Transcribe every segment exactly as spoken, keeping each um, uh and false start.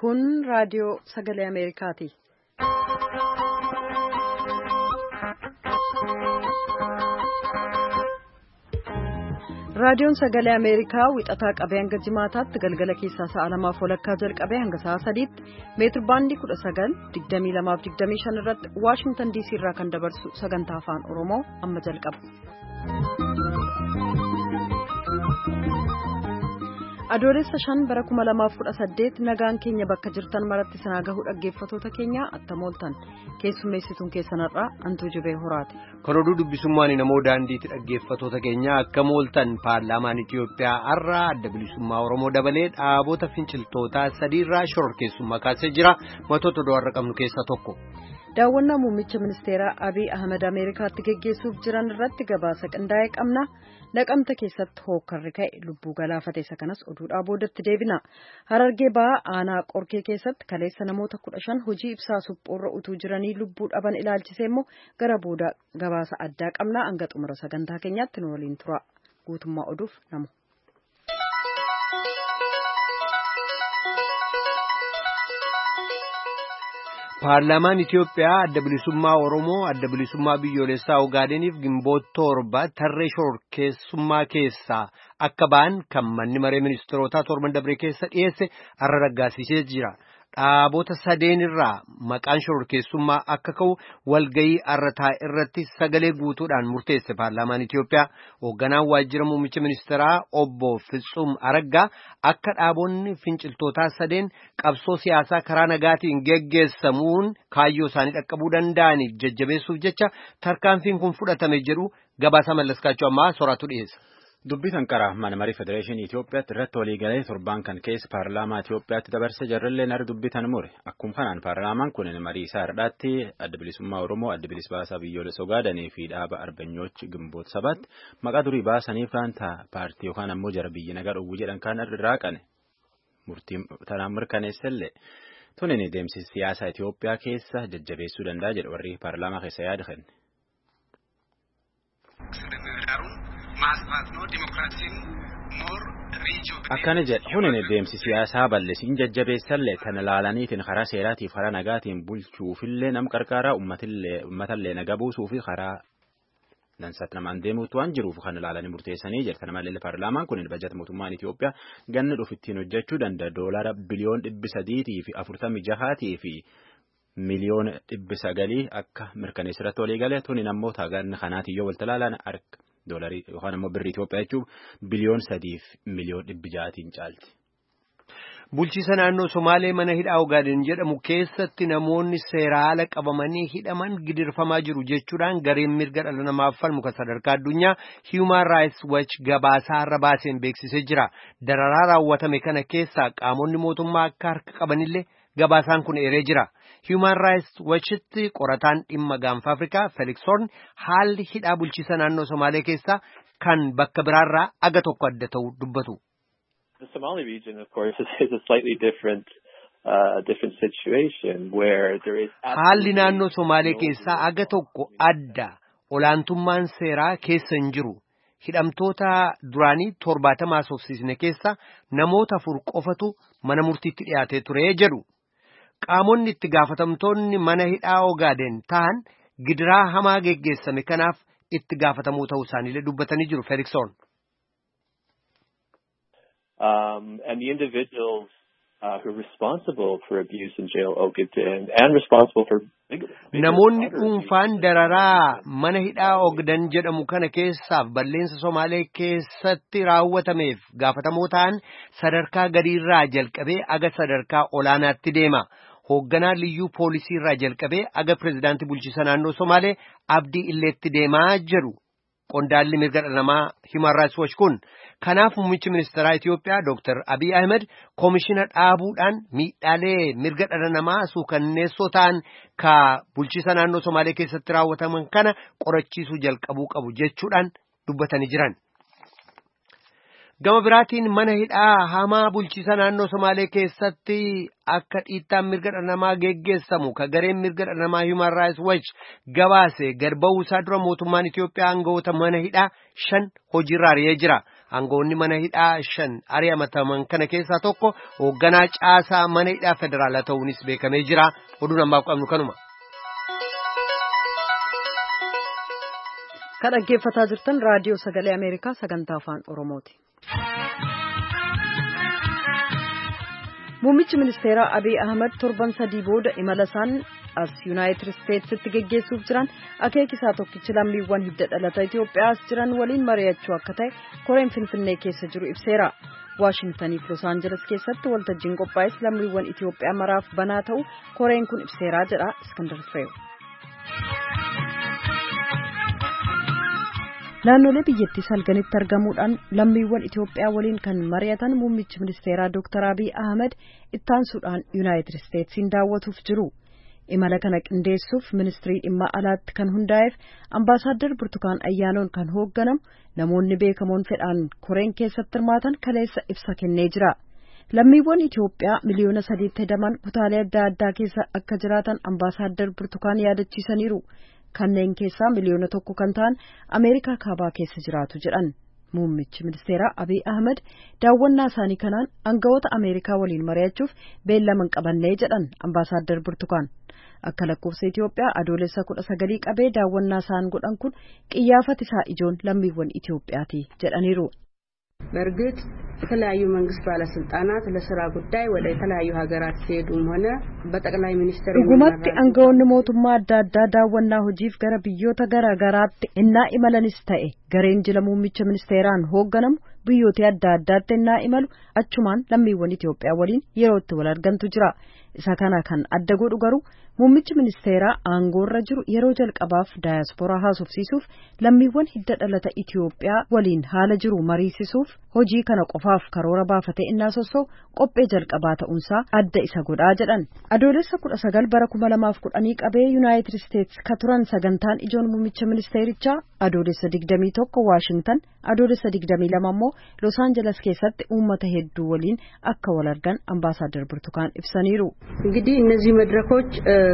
Kun raadiyoo sagalee Ameerikaati. Raadiyoon sagalee Ameerikaa wixataa qabee hanga jimaataatti galgala keessaa sa'a lamaaf walakkaa jalqabee hanga sa'a sadiitti meetir baandii kudha sagal digdamii lamaaf digdamii shan irratti Waashingtan diisii irraa kan dabarsu sagantaa afaan Oromoo amma jalqaba. Adoolessa shan bara kuma lamaaf kudha saddeet nagaan keenya bakka jirtan maratti sanaa gahuu dhaggeeffatoota keenya attamooltan keessummeessituun keessanarraa Antuu Jibee Horaati. Kan oduu dubbisummaan namoo daandiitti dhaggeeffatoota keenya akka mooltan paarlaamaan Itiyoophiyaa har'a adda bilisummaa Oromoo dabalee dhaabota finciltootaa sadiirraa shororkeessummaa kaasee jira. Matoota oduu har'a qabnu keessaa tokko. Daawwannaa muummicha ministeeraa Abiy Ahmed Ameerikaatti geggeessuuf jiran irratti gabaasa qindaa'ee qabna. Naqamta keessatti hookkarri ka'e lubbuu galaafate isa kanas oduudhaa boodatti deebina. Harargee ba'aa aanaa qorkee keessatti kaleessa namoota kudha shan hojii ibsaa suphuurra utuu jiranii lubbuu dhaban ilaalchisee immoo gara booda gabaasa addaa qabna. Hanga xumura sagantaa keenyaatti nu waliin tura. Guutummaa oduuf namu. Paarlaamaan Itiyoophiyaa adda bilisummaa Oromoo adda bilisummaa biyyoolessaa Ogaadeniif gimboota torba tarree shororkeessummaa keessaa akka ba'an kan manni maree ministeerotaa torban dabree keessa dhiyeesse har'a raggaasisee jira. Dhaabota sadeen irraa maqaan shororkeessummaa akka ka'u walgayii har'ataa irratti sagalee guutuudhaan murteesse paarlaamaan Itiyoophiyaa. Hoogganaan waajjira muummicha ministeeraa obbo Fitsum Araggaa akka dhaabonni finciltootaa sadeen qabsoo siyaasaa karaa nagaatiin geggeessamuun kaayyoo isaanii dhaqqabuu danda'aniif jajjabeessuuf jecha tarkaanfiin kun fudhatame jedhu gabaasa mallaskaachuu ammaa soraatu dhiyeessa. Dubbitan karaa mana marii federeeshinii Itiyoophiyaatti irratti waliigalee torban kan keessa paarlaamaa Itiyoophiyaatti dabarse jarrillee nari dubbitan mure. Akkuma kanaan paarlaamaan kun marii isaa irratti adda bilisummaa Oromoo adda bilisummaa biyyoolessa Ogaadanii fi dhaaba arbanyoochi gimboota sabaatti maqaa durii baasanii faanta paartii yookaan ammoo jara biyyi nagaa dhowwuu jedhan kan irraa qane murtii tanaan mirkaneessellee tunin deemsi siyaasaa Itiyoophiyaa keessa jajjabeessuu danda'a jedhu warri paarlaamaa keessa yaada kenne. Akkana jedha hunin deemsi siyaasaa bal'isiin jajjabeessallee kan ilaalaniitiin karaa seeraatiif karaa nagaatiin bulchuufillee nam qarqaaraa uummatallee naga buusuu fi karaa dansaatti namaan deemuutu waan jiruuf kan ilaalanii murteessanii jirtan malee paarlaamaan kun bajata mootummaan Itiyoophiyaa ganna dhufu ittiin hojjechuu danda'a doolaara biliyoon dhibbi sadiitii fi afurtamii jahaatii fi miliyoona dhibbi sagalii akka mirkaneessirratti walii galee tunin ammoo taaganna kanaatiin yoo walta ilaalan arga. Doolarii yookaan ammoo birrii Itiyoophiyaa jechuun biliyoon sadiif miliyoon dhibbi ja'aatiin caalti. Bulchiisa naannoo Somaalee mana hidhaa Ogaaden jedhamu keessatti namoonni seeraan ala qabamanii hidhaman gidirfamaa jiru jechuudhaan gareen mirga dhala namaaf falmu kan sadarkaa addunyaa Human Rights Watch gabaasaa har'a baaseen beeksisee jira. Dararaa raawwatame kana keessaa qaamonni mootummaa akka harka qabanillee gabaasaan kun eeree jira. Human Rights Watchitti qorataan dhimma gaanfa Afrikaa Felix Horn haalli hidhaa bulchiisa naannoo Somaalee keessaa kan bakka biraarraa aga tokko adda ta'u dubbatu. The Somali region, of course, is a slightly different, uh, different situation where there is. Haalli naannoo Somaalee keessaa aga tokko adda olaantummaan seeraa keessa hin jiru. Hidhamtoota duraanii torbaatamaa soofsiisne keessa namoota afur qofatu mana murtiitti dhiyaatee ture jedhu. Qaamonni itti gaafatamtoonni mana hidhaa Ogaaden ta'an gidiraa hamaa geggeessame kanaaf itti gaafatamuu ta'uu isaaniillee dubbatanii jiru Felix Horn. Um, and the individuals uh, who are responsible for abuse in jail Ogaden and responsible for namoonni dhuunfaan dararaa mana hidhaa Ogaaden jedhamu kana keessaaf balleessa Somaalee keessatti raawwatameef gaafatamoo ta'an sadarkaa gadiirraa jalqabee aga sadarkaa olaanaatti deema. Hoogganaa liyyuu poolisii irraa jalqabee aga pirezidaantii bulchiisa naannoo Somaalee Abdii Illeetti deemaa jedhu qondaalli mirga dhala namaa Human Rights Watch kun. Kanaaf muummichi ministeeraa Itiyoophiyaa Doctor Abiy Ahmed koomishina dhaabuudhaan miidhaalee mirga dhala namaa suukanneessoo ta'an ka bulchiisa naannoo Somaalee keessatti raawwataman kana qorachiisuu jalqabuu qabu jechuudhaan dubbatanii jiran. Gama biraatiin mana hidhaa hamaa bulchiisa naannoo Somaalee keessatti akka dhiittaan mirga dhala namaa geggeessamu ka gareen mirga dhala namaa Human Rights Watch gabaase gad ba'uu isaa dura mootummaan Itiyoophiyaa aangawoota mana hidhaa shan hojiirra ari'ee jira. aangoonni mana hidhaa shan ari'amataman kana keessaa tokko hoogganaa caasaa mana hidhaa federaalaa ta'uunis beekamee jira. Oduu namaaf qabnu kanuma. Kan dhaggeeffataa jirtan raadiyoo sagalee Ameerikaa sagantaa afaan Oromooti. Muummichi ministeeraa Abiy Ahmed torban sadii booda imala isaan as United Statesitti geggeessuuf jiran akeekisaa tokkichi lammiiwwan hidda dhalata Itoophiyaa as jiran waliin mari'achuu akka ta'e koreen Finfinnee keessa jiru ibseera. Washington fi Los Angeles keessatti waltajjiin qophaa'es lammiiwwan Itoophiyaa maraaf banaa ta'u koreen kun ibseeraa jedha Iskandar Fireew. Naannolee biyyattii salganitti argamuudhaan lammiiwwan Itoophiyaa waliin kan mari'atan muummichi ministeeraa Dr. Abiy Ahmed ittaansuudhaan United Statesiin daawwatuuf jiru. Imala kana qindeessuuf ministirii dhimma alaatti kan hundaa'eef ambaasaadder Burtukaan Ayyaanoon kan hoogganamu namoonni beekamoon fedhaan koreen keessatti hirmaatan kaleessa ibsa kennee jira. Lammiiwwan Itoophiyaa miliyoona sadiitti hedaman kutaalee adda addaa keessa akka jiraatan ambaasaadder Burtukaan yaadachiisaniiru. Kanneen keessaa miliyoona tokko kan ta'an Ameerikaa kaabaa keessa jiraatu jedhan. Muummichi ministeeraa Abiy Ahmed daawwannaa isaanii kanaan aangawoota Ameerikaa waliin mari'achuuf beellaman qabannee jedhan ambaasaadder Burtukaan. Akka lakkoofsa Itoophiyaa adoolessa kudha sagalii qabee daawwannaa isaan godhan kun qiyyaafati isaa ijoon lammiiwwan Itoophiyaati jedhaniiru. በእርግጥ የተለያዩ መንግስት ባለስልጣናት ለስራ ጉዳይ ወደ የተለያዩ ሀገራት ሲሄዱም ሆነ በጠቅላይ ሚኒስትር ጉማት አንጋውን ሞቱማ አዳዳ ዳወና ሆጂፍ ገረ ቢዮታ ገራ ገራት እና ኢመለንስ ተኤ ገሬን ጅለ ሙምሚች ሚኒስቴራን ሆገነም ቢዮታ አዳዳት እና ኢመሉ አቹማን ለሚወን ኢትዮጵያ ወሊን የሮት ወላርገንቱ ጅራ isa kana kan adda godhu garuu muummichi ministeeraa aangoorra jiru yeroo jalqabaaf daayasporaa haasofsiisuuf lammiiwwan hidda dhalata Itoophiyaa waliin haala jiru mariisisuuf hojii kana qofaaf karoora baafatee innaa sossoo qophee jalqabaa ta'uunsaa adda isa godhaa jedhan. Adoolessa kudha sagal bara kuma lamaaf kudhanii qabee United States ka turan sagantaan ijoon muummicha ministeerichaa adoolessa digdamii tokko Washington adoolessa digdamii lama immoo Los Angeles keessatti uummata hedduu waliin akka wal argan ambaasaadder Burtukaan ibsaniiru. እንግዲህ እነዚህ መድረኮች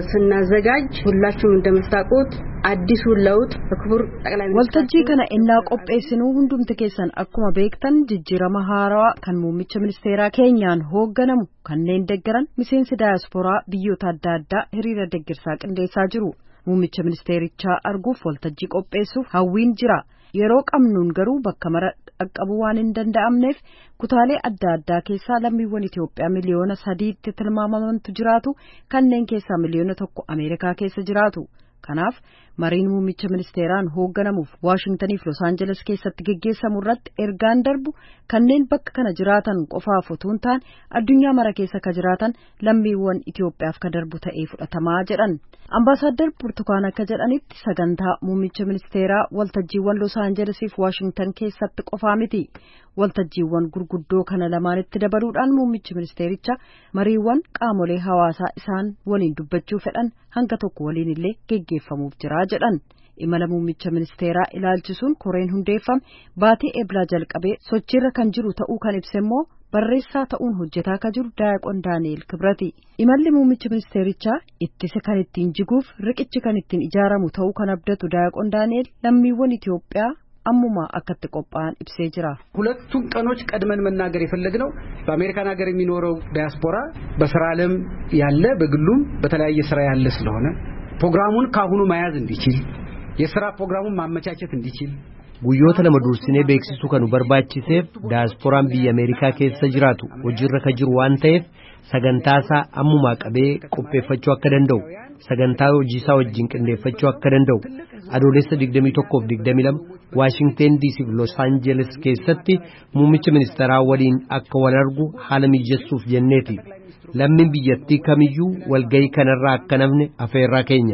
ስናዘጋጅ ሁላችሁም እንደምታውቁት አዲሱ ለውጥ በክቡር ጠቅላይ ሚኒስትር ወልተጂ ከነ እና ቆጴስኑ ሁንዱም ተከሰን አኩማ ቤክተን ጅጅረማ ሃራዋ ከን ሙምሚች ሚኒስቴራ ኬኛን ሆገነሙ ከነን ደገረን ሚሴንስ ዳያስፖራ ቢዮታ ዳዳ ሂሪረ ደግርሳ ቅንዴሳ ጅሩ ሙምሚች ሚኒስቴሪቻ አርጉፍ ወልተጂ ቆጴሱ ሀዊን ጅራ yeroo qabnuun garuu bakka mara dhaqqabu waan hin danda'amneef kutaalee adda addaa keessaa lammiiwwan Itoophiyaa miliyoona sadiitti tilmaamamantu jiraatu kanneen keessaa miliyoona tokko Ameerikaa keessa jiraatu. Kanaaf mariin muummicha ministeeraan hoogganamuuf Washington fi Los Angeles keessatti geggeessamu irratti ergaan darbu kanneen bakka kana jiraatan qofaaf otoo hin taane addunyaa mara keessa ka jiraatan lammiiwwan Itoophiyaaf ka darbu ta'ee fudhatamaa jedhan. Ambaasaadder Burtukaan akka jedhanitti sagantaa muummicha ministeeraa waltajjiiwwan Los Angeles fi Washington keessatti qofaa miti. Waltajjiiwwan gurguddoo kana lamaanitti dabaluudhaan muummichi ministeericha mariiwwan qaamolee hawaasaa isaan waliin dubbachuu fedhan hanga tokko waliin illee geggeeffamuuf jira jedhan. Imala muummicha ministeeraa ilaalchisuun koreen hundeeffame baatii eblaa jalqabee sochiirra kan jiru ta'uu kan ibse immoo barreessaa ta'uun hojjetaa ka jiru Daayaqoon Daani'el Kibrati. Imalli muummicha ministeerichaa ittisa kan ittiin jiguuf riqichi kan ittiin ijaaramu ta'uu kan abdatu Daayaqoon Daani'el lammiiwwan Itoophiyaa አሙማ አከተ ቆጳን ኢብሴ ጅራ ሁለቱም ቀኖች ቀድመን መናገር የፈለግነው በአሜሪካን ሀገር የሚኖረው ዲያስፖራ በስራ ዓለም ያለ በግሉም በተለያየ ስራ ያለ ስለሆነ ፕሮግራሙን ካሁኑ መያዝ እንዲችል የሥራ ፕሮግራሙን ማመቻቸት እንዲችል guyyoota lama dursinee beeksisu kanu barbaachiseef diasporaan biyya Ameerikaa keessa jiraatu hojiirra ka jiru waan ta'eef sagantaasaa ammumaa qabee qopheeffachuu akka danda'u sagantaa hojiisaa wajjin qindeeffachuu akka danda'u adoolessa digdamii tokkoo fi digdamii lama Washington D C fi Los Angeles keessatti muummicha ministeeraa waliin akka wal argu haala mijeessuuf jenneeti lammiin biyyattii kamiyyuu walgahii kanarraa akka namne afeerraa keenya.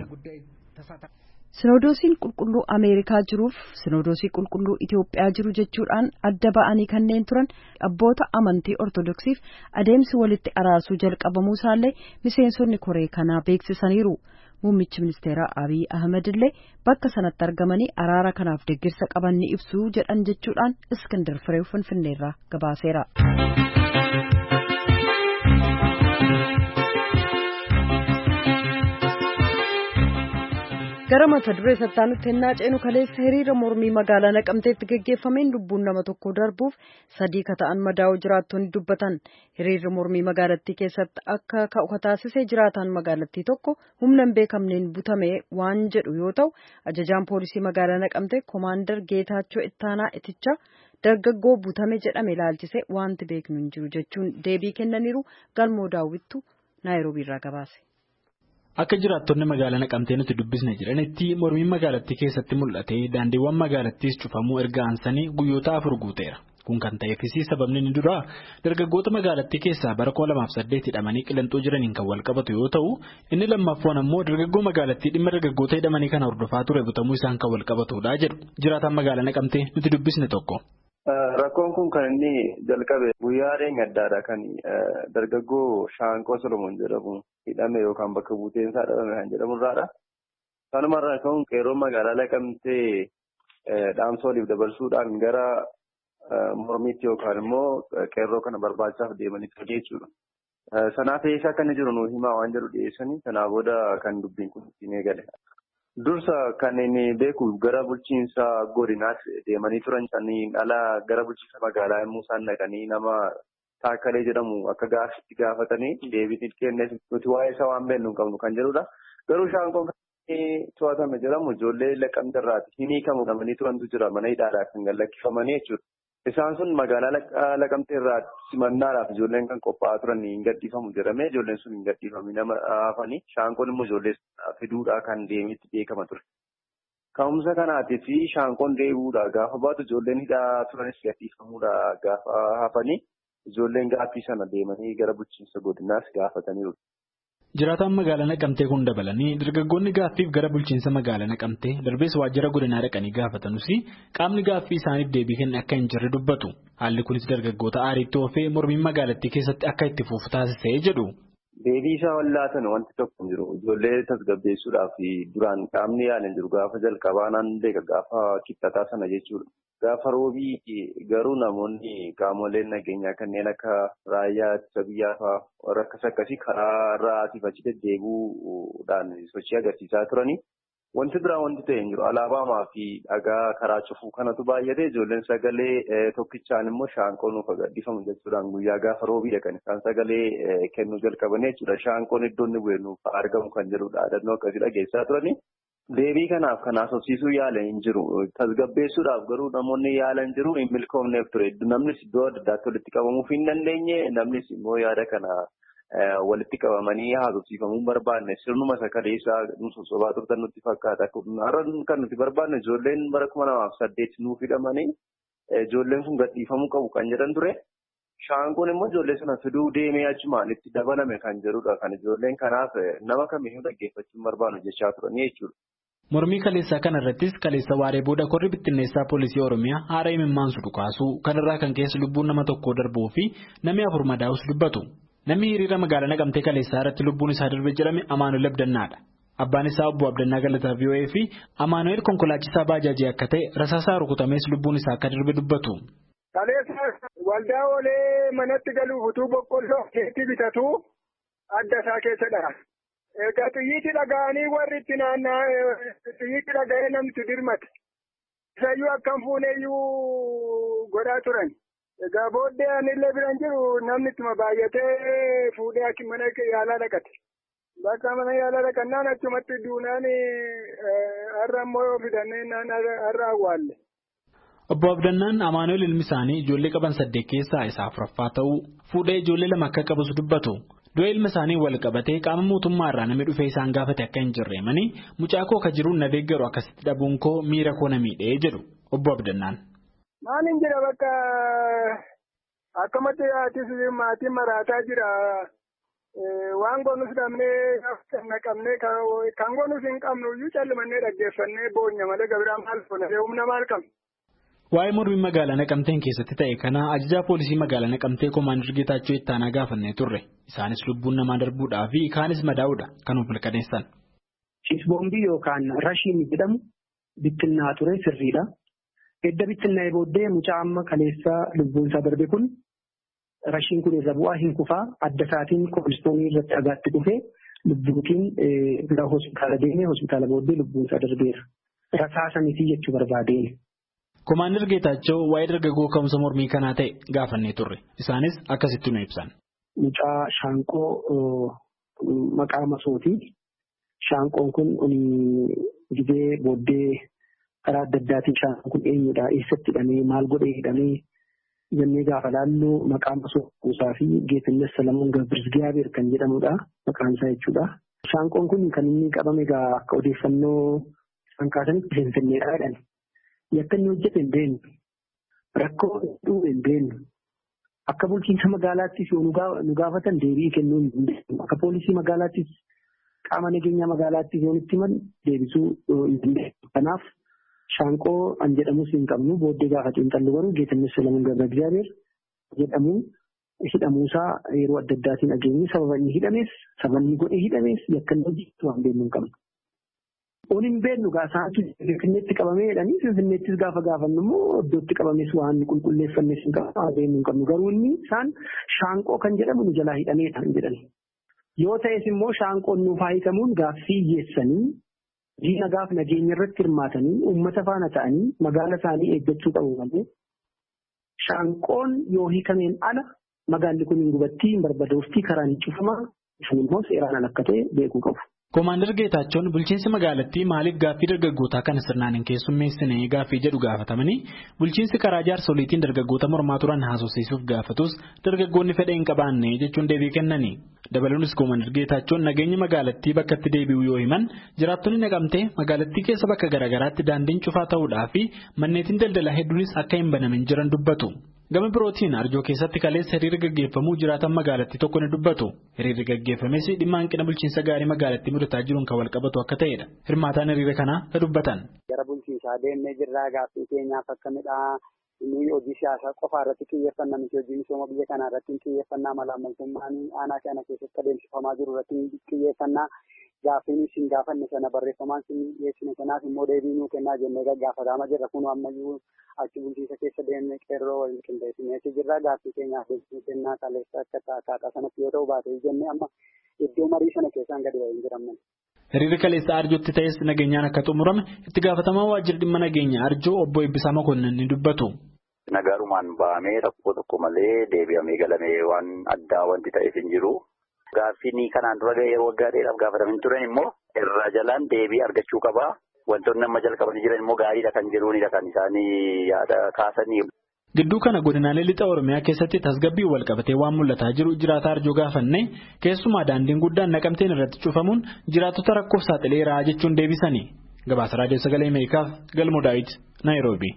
Sinodoosiin qulqulluu Ameerikaa jiruuf sinodoosii qulqulluu Itoophiyaa jiru jechuudhaan adda ba'anii kanneen turan abboota amantii Ortodoksiif adeemsi walitti araarsuu jalqabamuu isaallee miseensonni koree kanaa beeksisaniiru. Muummichi ministeeraa Abiy Ahmed illee bakka sanatti argamanii araara kanaaf deeggarsa qaban ni ibsu jedhan jechuudhaan Iskandar Fireew Finfinneerraa gabaaseera. Gara mata duree sattaanutti hennaa ceenu kaleessa hiriira mormii magaalaa Naqamteetti geggeeffameen lubbuun nama tokko darbuuf sadii ka ta'an madaa'uu jiraattonni dubbatan. Hiriirri mormii magaalattii keessatti akka ka'u taasisee jiraataan magaalattii tokko humna hin beekamneen butame waan jedhu yoo ta'u, ajajaan poolisii magaalaa Naqamtee Koomaandar Geetaachoo Ittaanaa Itichaa dargaggoo butame jedhame ilaalchisee wanti beeknu hin jiru jechuun deebii kennaniiru. Galmoo daawwittu Naayiroobii irraa gabaase. Akka jiraattonni magaalaa Naqamtee nuti dubbisne jiranitti mormiin magaalattii keessatti mul'ate daandiiwwan magaalattiis cufamuu erga aansanii guyyoota afur guuteera. Kun kan ta'eefis sababni inni duraa dargaggoota magaalattii keessaa bara kuma lamaaf saddeet hidhamanii qillanxoo jiraniin kan wal qabatu yoo ta'u, inni lammaffaan ammoo dargaggoo magaalattii dhimma dargaggoota hidhamanii kana hordofaa ture butamuu isaan kan wal qabatudha jedhu jiraataan magaalaa Naqamtee nuti dubbisne tokko. Rakkoon kun kan inni jalqabe guyyaaleen addaadha kan dargaggoo Shaanqoo Solomoon jedhamu hidhame yookaan bakka buuteensaa dhabame kan jedhamu irraadha. Kanumarraa ka'uun qeerroon magaalaa Naqamtee dhaamsa waliif dabarsuudhaan gara mormiitti yookaan immoo qeerroo kana barbaachaaf deemanii ture jechuudha. Sanaaf eessa akka inni jiru nuu himaa waan jedhu dhiyeessanii sanaa booda kan dubbiin kun ittiin eegale. Dursa kan inni beeku gara bulchiinsa godinaatti deemanii turan saniin ala gara bulchiinsa magaalaa yommuu isaan dhaqanii nama Taakkalee jedhamu akka gaaffitti gaafatanii deebii kenneef nuti waa'ee isaa waan beeknu hin qabnu kan jedhudha. Garuu Shaanqoon kan to'atame jedhamu ijoollee Naqamtee irraati hin hiikamu qabanii turantu jira mana hidhaadhaa kan gallakkifamanii jechuudha. Isaan sun magaalaa Naqamtee irraatti simannaadhaaf ijoolleen kan qophaa'aa turan hin gadhiifamu jedhamee ijoolleen sun hin gadhiifamne nama hafanii Shaanqoon immoo ijoollee fiduudhaa kan deemetti beekama ture. Ka'umsa kanaatii fi Shaanqoon deebi'uudhaa gaafa baatu ijoolleen hidhaa turanis gadhiifamuudhaa gaafa hafanii ijoolleen gaaffii sana deemanii gara bulchiinsa godinaas gaafataniiru. Jiraataan magaalaa Naqamtee kun dabalanii dargaggoonni gaaffiif gara bulchiinsa magaalaa Naqamtee darbees waajjira godinaa dhaqanii gaafatanuus qaamni gaaffii isaaniif deebii kenne akka hin jirre dubbatu. Haalli kunis dargaggoota aariitti oofee mormiin magaalattii keessatti akka itti fufu taasisee jedhu. Deebii isaa wallaatan wanti tokko hin jiru. Ijoollee tasgabbeessuudhaaf duraan qaamni yaalan jiru gaafa jalqabaa naan beeka gaafa kibxataa sana jechuudha. Gaafa roobii garuu namoonni qaamoleen nageenyaa kanneen akka raayyaa ittisa biyyaa fa'aa warra akkas akkasii karaa irraa asiif achi deddeebi'uudhaan sochii agarsiisaa turanii. Wanti biraa wanti ta'e hin jiru. Alaabaamaa fi dhagaa karaa cufuu kanatu baay'ate ijoolleen sagalee tokkichaan immoo Shaanqoon nuuf gadhiifamu jechuudhaan guyyaa gaafa roobii dhaqan isaan sagalee kennuu jalqabanii jechuudha. Shaanqoon iddoo inni bu'e nuuf argamu kan jedhudha. Dhaadannoo akkasii dhageessaa turanii. Deebii kanaaf kan haasofsiisuu yaalan hin jiru. Tasgabbeessuudhaaf garuu namoonni yaalan jiru hin milkoomneef ture. Namnis iddoo adda addaatti walitti qabamuuf hin dandeenye. Namnis immoo yaada kana walitti qabamanii haasofsiifamuu hin barbaanne. Sirnuma sakaleessaa nu sosobaa turtan nutti fakkaata. Har'a kan nuti barbaanne ijoolleen bara kuma lamaaf saddeet nuuf hidhamanii ijoolleen sun gadhiifamuu qabu kan jedhan ture. Shaanqoon immoo ijoollee sana fiduu deemee achumaan itti dabalame kan jedhudha. Kan ijoolleen kanaaf nama kamiyyuu dhaggeeffachuu hin barbaannu jechaa turanii jechuudha. Mormii kaleessaa kana irrattis kaleessa waaree booda korri bittinneessaa poolisii Oromiyaa haara imimmaan sudhu kaasuu kanarraa kan keessa lubbuun nama tokkoo darbuu fi namni afur madaa'us dubbatu. Namni hiriira magaalaa Naqamtee kaleessaa irratti lubbuun isaa darbe jedhame Amaanuel Abdannaadha. Abbaan isaa obbo Abdannaa Galataa V O A fi Amaanuel konkolaachisaa baajaajii akka ta'e rasaasaa rukutamees lubbuun isaa akka darbe dubbatu. Kaleessa waldaa olee manatti galuuf utuu boqqolloo keetti bitatu adda isaa keessadha. Egaa xiyyiitti dhaga'anii warri itti naanna'aa xiyyiitti dhaga'ee namti dirmate. Isayyuu akkam fuuneeyyuu godhaa turan. Egaa booddee anillee biran jiru namni ittuma baay'atee fuudhee mana yaalaa dhaqate. Bakka mana yaalaa dhaqannaan achumatti duunaan har'a immoo fidannee har'a awwaalle. Obbo Abdannaan Amaanuel ilmi isaanii ijoollee qaban saddeet keessaa isaa afuraffaa ta'uu fuudhee ijoollee lama akka qabus dubbatu. Du'a ilma isaanii wal qabatee qaama mootummaa irraa namni dhufee isaan gaafate akka hin jirreemanii mucaa koo akka jiruun na deeggaru akkasitti dhabuun koo miira koo na miidhee jedhu Obbo Abdannaan. Maal hin jira bakka akkamatti aatis maatiin maraataa jira. Waan goonus dhabnee naqamnee kan goonus hin qabnu iyyuu callimannee dhaggeeffannee boonya malee gabiraa maal goona humna maal qabna. Waa'ee mormii magaalaa Naqamteen keessatti ta'e kana ajajaa poolisii magaalaa Naqamtee Koomaandar Geetaachoo Ittaanaa gaafannee turre. Isaanis lubbuun namaa darbuudhaa fi kaanis madaa'uudha kan of mirkaneessan. Shiisboombii yookaan rashiin jedhamu bittinnaa ture sirriidha. Edda bittinnaa'ee booddee mucaa amma kaleessaa lubbuun isaa darbe kun rashiin kun irra bu'aa hin kufaa adda isaatiin koolistoonii irratti dhagaatti dhufee lubbuutiin gara hospitaala deemee hospitaala booddee lubbuun isaa darbeera. Rasaasa miti jechuu barbaadeen. Komaander Geetaachoo waa'ee dargaggoo ka'umsa mormii kanaa ta'e gaafannee turre. Isaanis akkasitti nu ibsan. Mucaa Shaanqoo maqaa masooti. Shaanqoon kun gidee booddee karaa adda addaatiin shaanqoon kun eenyudha? Eessatti hidhamee? Maal godhee hidhamee? Jennee gaafa laallu maqaa masoo kuusaa fi Geetinnes Salamuun Gabrizgiyaabeer kan jedhamudha. Maqaan isaa jechuudha. Shaanqoon kun kan inni qabame egaa akka odeeffannoo isaan kaasanitti Finfinneedha jedhan. Yakka inni hojjete hin beeknu. Rakkoo dhufe hin beeknu. Akka bulchiinsa magaalaattis yoo nu gaafatan deebii kennuu hin dandeenyu. Akka poolisii magaalaattis qaama nageenya magaalaattis yoo nutti himan deebisuu hin dandeenyu. Kanaaf Shaanqoo an jedhamus hin qabnu booddee gaafa xiinxallu garuu Geetinnes Salamuun Gabrizgiyaabeer jedhamu hidhamuusaa yeroo adda addaatiin dhageenye sababa inni hidhames sababa inni godhee hidhames yakka inni hojjetu waan beeknu hin qabnu. Oon hin beeknu gaasaatu Finfinneetti qabamee jedhanii Finfinneettis gaafa gaafannu immoo iddootti qabames waan qulqulleeffannes hin qabnu waan beeknu hin qabnu garuu inni isaan Shaanqoo kan jedhamu nu jalaa hidhameedha hin jedhan. Yoo ta'es immoo Shaanqoon nuuf haa hiikamuun gaaffii dhiyeessanii diina gaaf nageenya irratti hirmaatanii uummata faana ta'anii magaala isaanii eeggachuu qabu malee Shaanqoon yoo hiikameen ala magaalli kun hin gubattii hin barbadooftii karaan hin cufamaa sun immoo seeraan ala akka ta'e beekuu qabu. Komaander Geetaachoon bulchiinsi magaalattii maaliif gaaffii dargaggootaa kana sirnaan hin keessummeessine gaaffii jedhu gaafatamanii bulchiinsi karaa jaarsoliitiin dargaggoota mormaa turan haasofsiisuuf gaafatus dargaggoonni fedha hin qabaanne jechuun deebii kennanii. Dabaluunis Komaander Geetaachoon nageenyi magaalattii bakka itti deebi'u yoo himan jiraattonni naqamtee magaalattii keessa bakka garaagaraatti daandiin cufaa ta'uudhaa fi manneetiin daldalaa hedduunis akka hin banamin jiran dubbatu. Gama birootiin Arjoo keessatti kaleessa hiriirri gaggeeffamuu jiraatan magaalattii tokko ni dubbatu. Hiriirri gaggeeffames dhimma hanqina bulchiinsa gaarii magaalattii mudataa jiruun kan wal qabatu akka ta'edha. Hirmaataan hiriira kanaa ka dubbatan. Gara bulchiinsaa deemnee jirraa gaaffii keenyaaf akkamidha. Inni hojii siyaasaa qofaa irratti xiyyeeffannaa miti hojii misooma biyya kanaa irratti xiyyeeffannaa malaamaltummaan aanaa kana keessatti adeemsifamaa jiru irratti xiyyeeffannaa. Gaaffiin isin gaafanne sana barreeffamaan isin dhiyeessine sanaaf immoo deebii nuu kennaa jennee gaggaafatamaa jirra kun ammayyuu achi bulchiinsa keessa deemnee qeerroo waliin qindeessineeti jirra gaaffii keenyaaf deebii kennaa kaleessa akka akkaataa sanatti yoo ta'u baatee jennee amma iddoo marii sana keessaan gadi ba'ee hin jiramne. Hiriirri kaleessa Arjootti ta'es nageenyaan akka xumurame itti gaafatamaa waajjira dhimma nageenya Arjoo obbo Eebbisaa Makonnin ni dubbatu. Nagaarumaan ba'amee rakkoo tokko malee deebi'amee galamee waan addaa wanti ta'eef hin jiru. Gaaffiin kanaan dura yeroo waggaa dheeraaf gaafatamin turan immoo irraa jalaan deebii argachuu qabaa. Wantoonni amma jalqabanii jiran immoo gaariidha kan jiruunidha kan isaanii yaada kaasanii. Gidduu kana godinaalee lixa Oromiyaa keessatti tasgabbii wal qabatee waan mul'ataa jiru jiraataa Arjoo gaafanne keessumaa daandiin guddaan naqamteen irratti cufamuun jiraattota rakkoof saaxileera jechuun deebisanii. Gabaasa Raadiyoo Sagalee Ameerikaaf Galmoo Daawit Naayiroobii.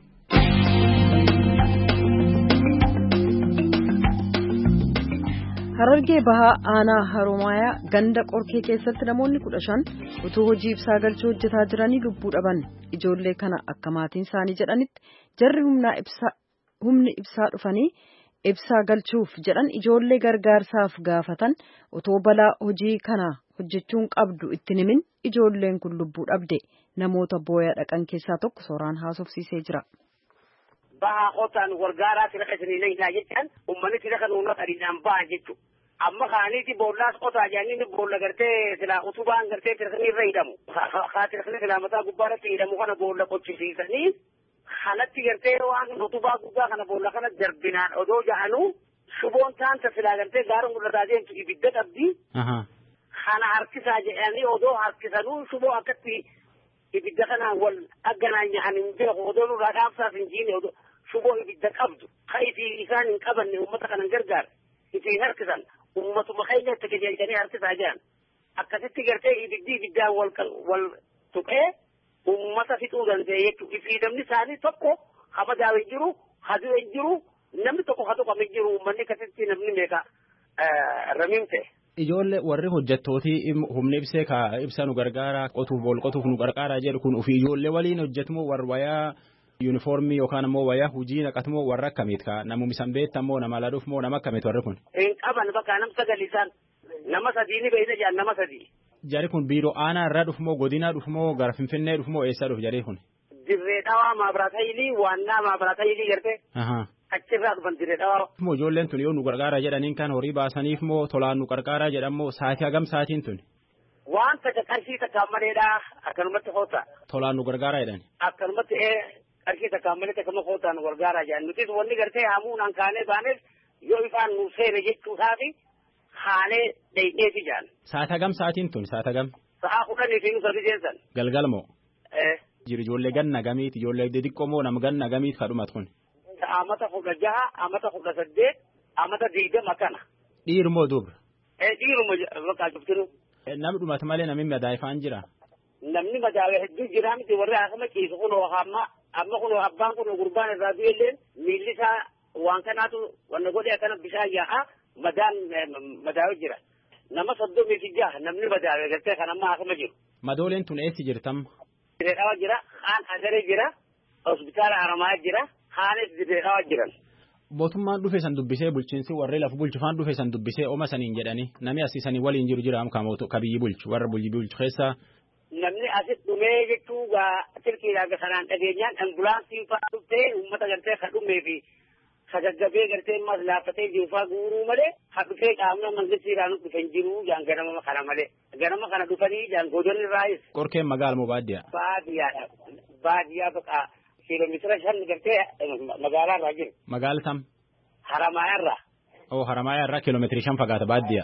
Harargee bahaa aanaa Haroomayaa ganda qorkee keessatti namoonni kudha shan utuu hojii ibsaa galchuu hojjetaa jiranii lubbuu dhaban. Ijoollee kana akka maatiin isaanii jedhanitti jarri humni ibsaa dhufanii ibsaa galchuuf jedhan ijoollee gargaarsaaf gaafatan otoo balaa hojii kana hojjechuun qabdu itti himin ijoolleen kun lubbuu dhabde. Namoota booyaa dhaqan keessaa tokko sooraan haasofsiisee jira. Bahaa qotaan gargaaraa tira qeessanii leeynaa jechaan uummanni tira kan uummata adiidhaan bahan jechuudha. Amma kaaniiti boollaas qotaa jaaniin boolla gartee silaa utubaan gartee tirkanii irra hidhamu. Haa tirkanii silaa mataa gubbaa irratti hidhamu kana boolla qochisiisanii kanatti gartee waan utubaa guddaa kana boolla kana darbinaan odoo jahanuu shuboon taanta silaa gartee gaara mul'ataa deemtu ibidda qabdi. Kana harkisaa jedhanii odoo harkisanuu shuboo akkatti ibidda kanaan wal agganaan nyahan hin beeku odoo nurraa dhaabsaaf hin jiine odoo shuboo ibidda qabdu ka itti isaan hin qabanne uummata kanan gargaar itti harkisan uummatuma keenya itti qajeelchanii harkisaa jiran akkasitti gartee ibiddi ibiddaan wal wal tuqee uummata fixuu danda'e jechuudha. Ifiidamni isaanii tokko hamadaa hin jiru haduu hin jiru namni tokko haa tuqame hin jiru uummanni akkasitti namni meeqa ramiin ta'e. Ijoollee warri hojjettooti humna ibsee ka ibsa nu gargaara qotuuf bool qotuuf nu gargaara jedhu kun ofii ijoollee waliin hojjetumoo warra wayaa yuunifoormii yookaan ammoo wayaa hojii naqatumoo warra akkamiit ka namuma isan beektamoo nama laduuf moo nama akkamiit warri kun. Hin qaban bakka nam sagalisaan nama sadii ni beeyna jaan nama sadii. Jari kun biiroo aanaa irraa dhufumoo godinaa dhufumoo gara Finfinnee dhufumoo eessaa dhufu jaree kun. Dirree dhawaa maabiraata ilii waannaa maabiraata ilii gartee. Achirraa dhufan dirree dhawaa. Moo ijoolleen tun yoo nu gargaara jedhaniin kan horii baasaniif moo tolaan nu gargaara jedhamoo saatii hagam saatiin tun. waan takka qarshii takkaan maleedhaa akkanumatti hoota. Tolaan nu gargaaraa jedhan. Akkanumatti qarshii takkaan malee takkama hootaan nu gargaaraa jedhan nutis wanni gartee hamuunaan kaanee baaneef yoo ifaan nu seene jechuudhaafi haalee dheedheefi jedhan. Saata gam sa'aatiin tun saata gam. Sa'aa kudhanii fi nu sadi jeensan. Galgal moo. Jiru ijoollee ganna gamiiti ijoollee xixiqqoo moo nama ganna gamiiti kadhumat kun. Amata kudha jaha amata kudha saddeet amata digdama kana. Dhiiru moo dubra. Dhiiruma bakka jirtinu. Namni dhumata malee namni madaa'ifaan jira. Namni madaa'e hedduu jira miti warri akkama ciisu kunoo amma amma kunoo abbaan kunoo gurbaan irraa du'elleen miilli isaa waan kanaatu wanna godhee akkana bishaan yaa'a madaan madaa'e jira. Nama soddomii fi jaha namni madaa'e gartee kan amma akkama jiru. Madooleen tun eessi jirtam? Direedhawa jira, haan agaree jira, hospitaala Haramaa jira, haanis direedhawa jiran. Mootummaan dhufe san dubbisee bulchiinsi warri lafa bulchufaan dhufe san dubbisee oma saniin jedhanii namni asii waliin jiru jira am ka biyyi bulchu warra biyyi bulchu keessa. Namni asit dhumee jechuu gaa silkiidhaa gasanaan dhageenyaan ambulaansii fa'aa dhuftee uummata gartee ka dhumee fi ka gaggabee gartee ammas laaffatee jiru fa'aa guuruu malee ka dhufee qaamna mangistiidhaan dhufan jiru jaan ganama kana malee ganama kana dhufanii jaan godonni raayis. Qorkeen magaala moo baadiyyaa? Baadiyyaadha baadiyyaa baqa. Kiiloomeetira shan gartee magaalaa irraa jiru. Magaala tam? Haramayaa irraa. Oo Haramayaa irraa kiiloomeetira shan fagaata baadiyyaa.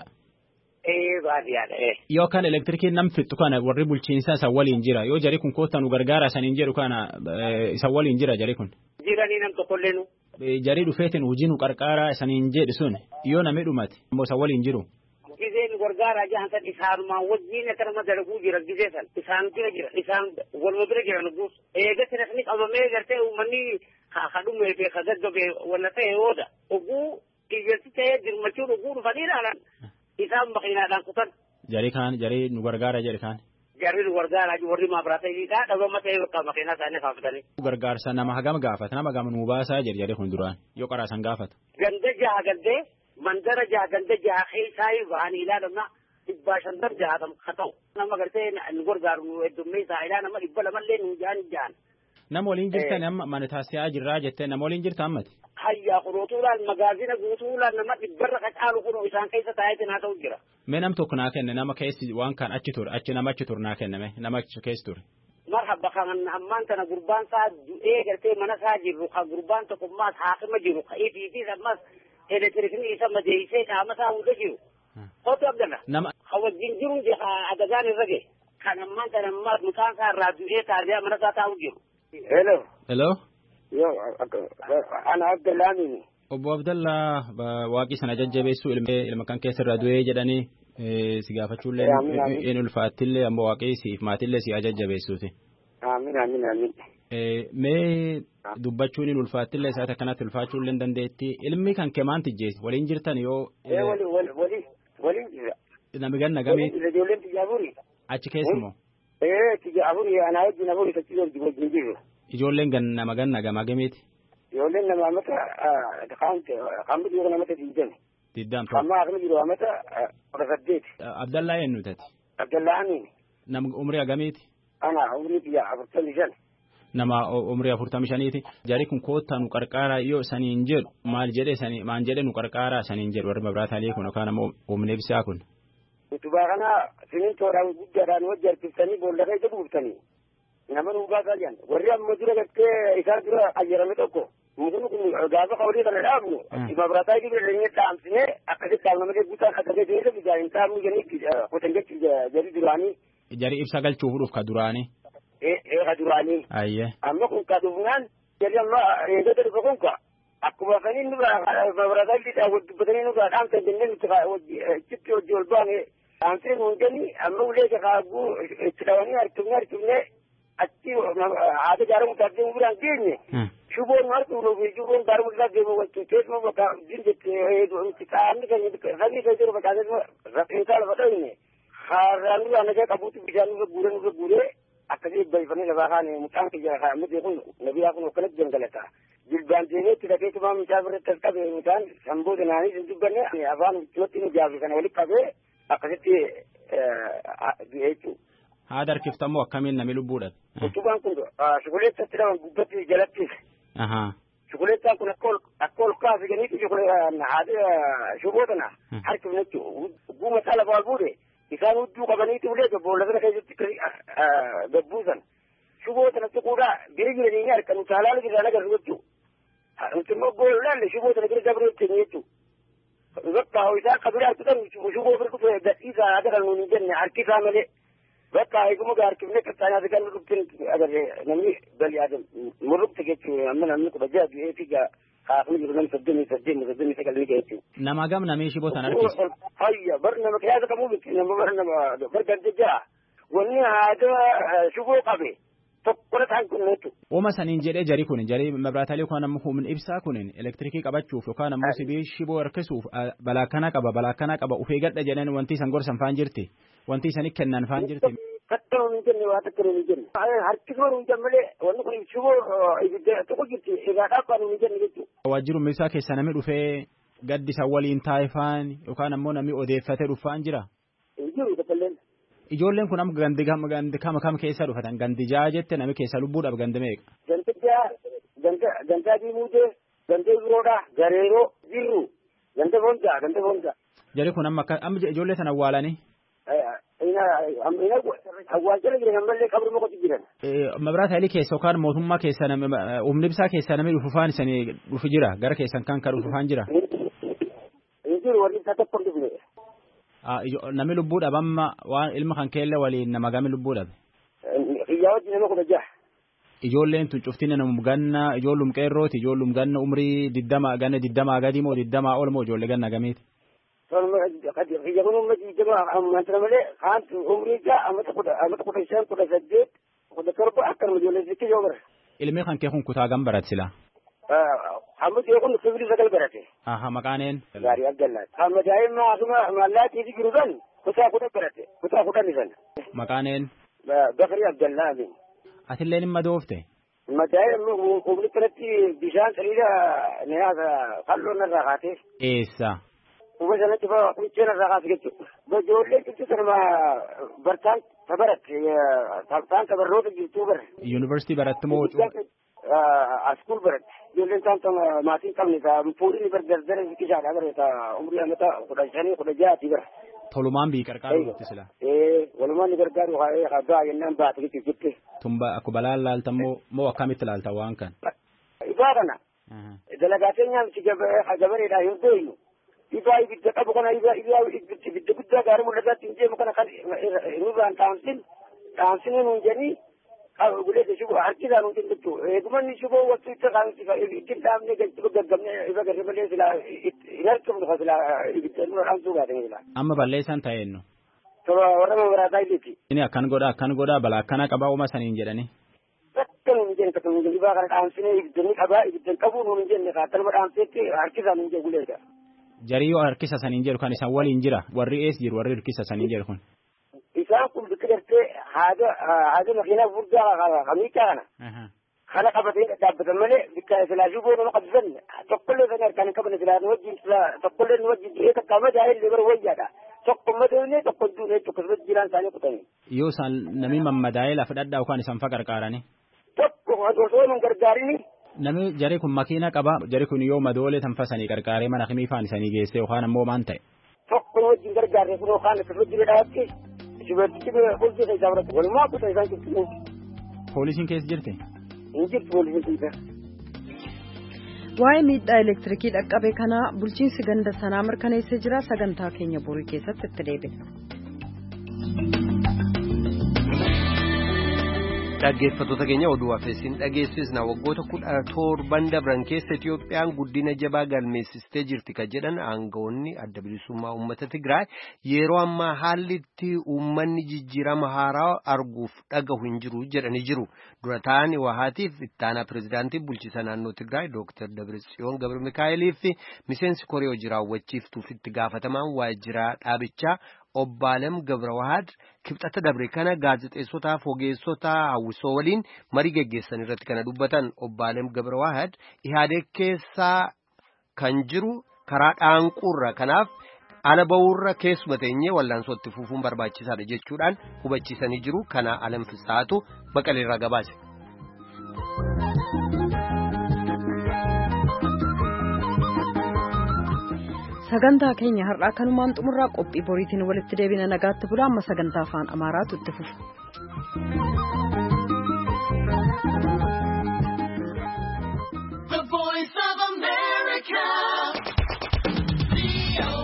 Ee baadiyyaadha ee. Yoo kan elektirikiin nam fixu kana warri bulchiinsa isa waliin jira yoo jari kun koottan nu gargaara saniin jedhu kana isa waliin jira jari kun. Jiranii nam tokkollee nu. Jari dhufeetiin hojii nu qarqaaraa saniin jedhu sun yoo namni dhumate immoo isa waliin jiru. Gizeen gargaaraa jahan san isaanumaan wajjin akkanuma dalaguu jira gizee san isaan bira jira isaan waluma bira jira nugus eegatti nafni qabamee gartee uummanni ha dhumee fi ha gaggabee walla ta'e yooda oguu iyyatti ta'ee dirmachuun oguu dhufanii dhaalan isaan makiinaadhaan kutan. Jarii kaan jarii nu gargaara jedhe kaan. Jarri nu gargaaraa warri maabiraatayidhaa dhabama ta'ee bakka makiinaa isaanii haafatanii. Gargaarsa nama hagam gaafata nama hagam nu baasaa jedhe jarri kun duraan yoo qaraasan gaafata. Ganda jaha gandee. Mandara jaha ganda jaha keessaa bahanii ilaalama dhibbaa shantar jahatam haa ta'u. Nama gartee nu gargaaru nu heddummeessaa ilaa nama dhibba lamallee nu jahan jahan. Nama waliin jirtan amma mana taasisaa jirraa jettee nama waliin jirta ammati. Hayyaa kurootuudhaan magaazina guutuudhaan nama dhibbarra qacaalu kun isaan keessa taa'eetiin haa ta'u jira. Mee nam tokko naa kenne nama keessi waan kan achi ture achi nama achi ture naa kenname nama achi keessa ture. Marhaba kan ammaan kana gurbaan isaa du'ee gartee mana isaa jirru kan gurbaan tokko ammaas haakima jiru kan ifiitis ammas elektirikni isa madeessee qaama isaa hunda jiru. Hoto abdalla. Nama. Hawajjin jiru adagaan irra gahe. Kan ammaan kana ammaas mucaan isaa irraa du'ee taasisaa mana isaa taa'u jiru. Hello. Hello. Yoo ana Abdallaani. Obbo Abdallaa waaqii sana jajjabeessuu ilma kan keessa irraa du'ee jedhanii si gaafachuullee in ulfaattillee ammoo waaqii siif maatillee si jajjabeessuuti. Amiin amiin amiin. Mee dubbachuun in ulfaattillee isaati akkanatti ulfaachuullee hin dandeetti ilmi kan kee maanti jeesi waliin jirtan yoo. Waliin waliin jira. Nami ganna gamii. Ijoolleen tiyya afurii. Achi keessumoo. Ee tiyya afurii anaa wajjin afurii tachi wajjin jiru. Ijoolleen nama ganna gamaa gamiiti. Ijoolleen nama amata kambi jiru namata diidame. Diidam. Amma akmi jiru amata kudha saddeet. Abdallaa eenyu tati. Abdallaa amiin. Nam umrii agamiiti. Ana umrii tiyya afurtamii shan. Nama umrii afurtamii shaniiti. Jari kun koottaa nu qarqaaraa yoo saniin jedhu maal jedhee sanii maan jedhee nu qarqaaraa saniin jedhu warri mabraataalee kun yookaan ammoo humna ibsaa kun. Utubaa kana simintoodhaan guddaadhaan wajji harkiftanii boolla keessa buuftanii nama nu baasaa jiran warri amma dura gattee isaan dura ayyarame tokko mukni kun gaafa qawlii kana dhaabnu mabraataa jiru illee dhaamsinee akkasitti dhaabnamee guutaan akkasii ta'ee bidaa hin taa'amuu jedhanii qotan jechuun jari duraanii. Jari ibsa galchuu fuudhuuf ka duraanii. Ee ka duraanii. Ayyee. Amma kun ka dhufnaan jari amma eegata dhufa kun ka akkuma saniin nurraa mabraataa jiidhaa dubbatanii nurraa dhaamsan jennee nuti chitti hojii ol baane dhaamsee hundanii amma ulee kaaguu itti dhawanii harkifnee harkifnee achi haata jaaramu taatee biraan geenye. Shuboon harkuudhuuf shuboon gaaruu isaa deemu wanti keessuma bakka dinjetti qaamni keenya sabni keessa jiru bakka rafeensaa lafa dhawne haaraan nurraa nagaa qabuutti bishaan nurra guuree nurra guuree akkasii balfanii lafaa kaane mucaan kiyya kaa'amate kun nabiyaa kun akkanatti gangalata. Jilbaan deemeetti dhageetuma mucaa birratti as qabe mucaan samboo dinaanii hin dubbanne afaan itti nu jaafi kana walitti qabee akkasitti du'ee jechuudha. Haada harkiftamoo akkamiin namni lubbuudhaan. Utubaan kun shukuleessatti dhaban gubbatti jalatti. Shukuleessaan kun akka ol kaasee ganiitu haada shuboo tana harkifne jechuudha. Guuma isaa lafa wal fuudhe isaan hudduu qabaniiti ulee boolla kana keessatti gabbuusan shuboo sana tuquudhaa bira jiranii harka nuti halaala jiraan agarru jechuu nuti immoo boolaalle shuboo sana bira dabree keenya jechuu bakka isaa kabiraa tutan shuboo bira dhufe gadhiisaa agaran nuun hin jenne harkisaa malee bakka eeguma gaarkifne qaxxaanaa kan dhuftin agarre namni balii adam murrukte jechuu amma namni kudha jaha du'ee fi kaafni jiru nam saddamii saddeemii saddeemii sagal ni jechuu. Nama gam namee shiboo sana harkisa. Hayya bar nama kiyaasa kamuu miti nama bar nama bar gante jaha wanni haada shuboo qabe tokkola ta'an kun neetu. Uuma saniin jedhee jari kun jari mabraataalee yookaan ammoo humna ibsaa kunin elektirikii qabachuuf yookaan ammoo sibii shiboo harkisuuf balaa kana qaba balaa kana qaba ufee gadha jedhan wanti isan gorsan faan jirti wanti isani kennan faan jirti. Tattoo hin jenne waa tattoo hin jenne. Harkisuma hin jenne malee wanni kun shiboo ibidda tokko jirti egaa dhaabbaa hin jenne jechuudha. Waajjiru ibsaa keessa namni dhufee gaddi isa waliin taa'ifaan yookaan ammoo namni odeeffatee dhufaan jira. Jiru taphalleen. Ijoolleen kun amma gandi gandi kama kam keessa dhufatan gandi jaha jette nami keessa lubbuudhaaf gandi meeqa. Gandi jaha ganda gandaa diimuutee gandee biroodhaa gareeroo jirru ganda boonjaa ganda boonjaa. Jari kun amma amma ijoollee sana awwaalanii. Awwaalchala jiran ammallee qabruma qotu jiran. Mabraataalee keessa yookaan mootummaa keessa humna ibsaa keessa namni dhufufaan isanii dhufu jira gara keessan kan kan dhufufaan jira. Jiru warri isaa tokko dhufne. Nami lubbuudhaaf amma waan ilma kan keella waliin nama gami lubbuudhaaf. Iyyaa wajjin nama kudha jaha. Ijoolleen tun cuftiin nama ganna ijoollum qeerrooti ijoollum ganna umrii diddama ganna diddamaa gadi moo diddamaa ol moo ijoollee ganna gamiiti. Iyyakun ummati jama amantana malee kaan umrii isaa amata kudha amata kudha shan kudha saddeet kudha torba akkanuma ijoollee sitti yoo bara. Ilmi kan kee kun kutaa gam barat sila. Hamad yoo kun sibiilii sagal barate. Aha maqaaneen. Gaarii Abdallaati. Amma daa'imma asuma mallaatiifi jiru kan kutaa kudha barate kutaa kudhan isan. Maqaaneen. Bakari Abdallaati. Atillee ni madoofte. Madaa'imma umri kanatti bishaan saliida nyaata qal'oo narraa kaatee. Eessa. Uumma sanatti fa'aa kunceen irraa kaase jechuudha. Ijoollee jechuun sanuma bartaan baratte bartaan barnoota jirtuu bara. Yuunivarsiitii baratti moo askuul baratte. Ijoolleen isaan maatiin qabne fuudhini bar dardara biqisaadha bara umrii amata kudha shanii kudha jahaati bara. Tolumaan bii qarqaaru gotti sila. Ee walumaan ni gargaaru haa gaa yennaan baate jechuudha jettee. Tumba akka balaan laaltan moo moo akkamitti laaltan waan kan. Ibaa kana. Dalagaatee nyaamti gabareedhaa yoo gooynu. Ibaa ibidda qabu kana ibaa ibidda guddaa gaarii mul'ataatti hin deemu kana kan nurraan dhaamsin dhaamsinee nuun jedhanii guleessa shuboo harkisaan nuun jennettu eegumanni shuboo waktu itti qaamsi ittiin dhaamne gaggabne ifa garri malee silaa hin harkifnu fa silaa ibidda nurra dhaamsuu baatanii silaa. Amma balleessan ta'eennu. Tola warra mabaraataa iliti. Inni akkan godha akkan godha balaa akkana qabaa uuma saniin jedhani. Akka nuun jenne akka nuun jenne ibaa kana dhaamsinee ibidda ni qabaa ibidda qabuu nuun jenne kaatalma dhaamseetti harkisaan nuun jenne guleessa. Jarii yoo harkisa saniin jedhu kan isaan waliin jira warri ees jiru warri harkisa saniin jedhu kun. Isaan kun bikka gartee haada haada makiinaa guddaa kamiichaa kana. Kana qabatee dhaabbatan malee bikka silaa shuboo nama qabsisan tokkollee sana harkaan hin qabne silaa nu wajjin tokkollee nu wajjin dhi'ee takka madaa illee bara wayyaadha. Tokko madoonee tokko duunee tokko sirriitti jiraan isaanii kutanii. Yoo isaan namni mammadaa'ee lafa dhadhaa yookaan isaan fa qarqaarani. Tokko osoo nu gargaarini. Nami jari kun makiina qaba jari kun yoo madoolee tanfasanii qarqaaree mana himii faan isanii geessee yookaan ammoo maan ta'e. Tokko wajjin gargaarre kun yookaan sirriitti jedhaatti shubatti bulchisa isaa biratti walumaa kutaa isaan jirtu. Poolisiin keessa jirti? Hin jirtu poolisiin keessa. Waa'ee miidhaa elektirikii dhaqqabe kanaa bulchiinsi ganda sanaa mirkaneessee jira sagantaa keenya borii keessatti itti deebina. Dhaggeeffattoota keenya oduu hafeessin dhageessisna waggoota kudha torban dabran keessa Itiyoophiyaan guddina jabaa galmeessistee jirti kan jedhan aangawoonni adda bilisummaa uummata Tigraay yeroo ammaa haalli itti uummanni jijjiirama haaraa arguuf dhagahu hin jiru jedhanii jiru. Dura ta'anii wahaatiif ittaanaa pirezidaantii bulchiisa naannoo Tigraay Dooktar Dabratsiyoon Gabra Mikaa'elii fi miseensi koree hojii raawwachiiftuuf itti gaafatamaan waajjira dhaabichaa Obbaalem Gabrawahad kibxata dabre kana gaazexeessotaaf ogeessota hawwisoo waliin marii geggeessan irratti kana dubbatan Obbaalem Gabrawahad ihaadee keessaa kan jiru karaa dhaanquurra kanaaf ala ba'uurra keessuma teenyee wallaansootti fufuun barbaachisaadha jechuudhaan hubachiisanii jiru kana alam fisaatu baqaleerraa gabaase. sagantaa keenya har'aa kanumaan xumurraa qophii boriitiin walitti deebina nagaatti bulaa amma sagantaa afaan amaaraatu itti fufa.